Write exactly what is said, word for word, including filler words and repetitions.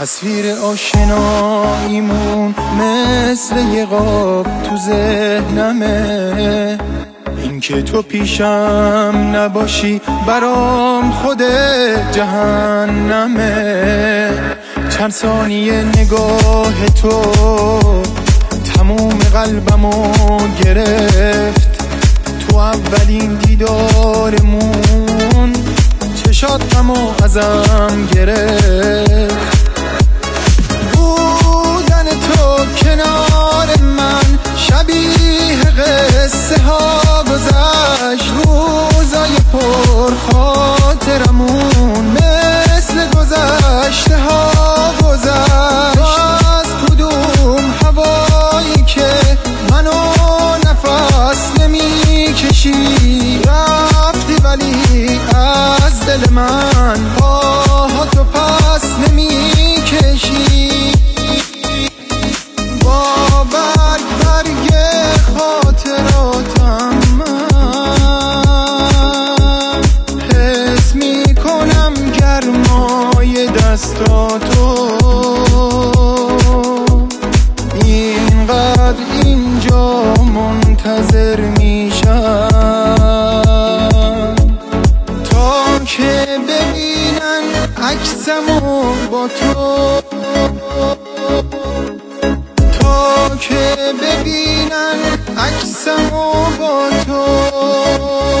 تصویر آشناییمون مثل یه قاب تو ذهنمه، این که تو پیشم نباشی برام خود جهنمه. چند ثانیه نگاه تو تموم قلبمو گرفت، تو اولین دیدارمون چشات غمو ازم گرفت. بودن تو کنار من شبیه قصه ها گذشت، روزای پر خاطرمون مثل گذشته ها گذشت. از کدوم هوایی که منو نفس نمی کشی رفتی، ولی از دل من پاها تو پس نمی کشی. با برگ برگ خاطراتم من حس می کنم گرمای دستاتو، اینقدر اینجا منتظر میشم تا که ببینن عکسمو با تو، تا که ببینن عکسمو با تو.